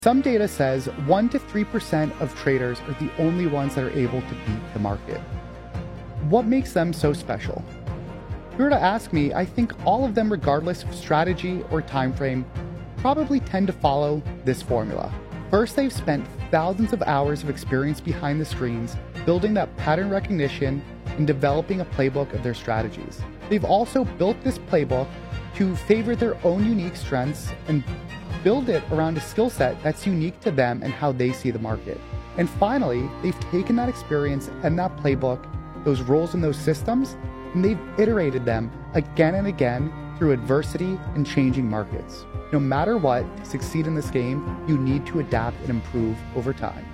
Some data says 1 to 3% of traders are the only ones that are able to beat the market. What makes them so special? If you were to ask me, I think all of them, regardless of strategy or time frame, probably tend to follow this formula. First, they've spent thousands of hours of experience behind the screens, building that pattern recognition and developing a playbook of their strategies. They've also built this playbook to favor their own unique strengths and build it around a skill set that's unique to them and how they see the market. And finally, they've taken that experience and that playbook, those roles and those systems, and they've iterated them again and again through adversity and changing markets. No matter what, to succeed in this game, you need to adapt and improve over time.